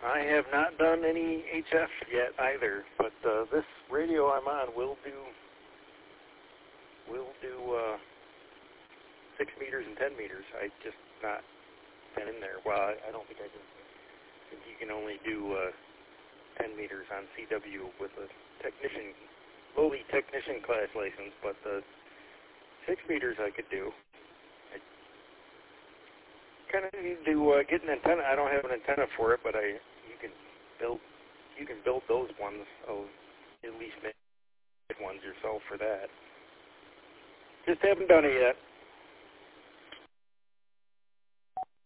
I have not done any HF yet either, but this radio I'm on will do 6 meters and 10 meters. I just not been in there. Well, I don't think I can. I think you can only do 10 meters on CW with a lowly technician class license, but the 6 meters I could do. I kind of need to get an antenna. I don't have an antenna for it, but you can build those ones. I'll at least make ones yourself for that. Just haven't done it yet.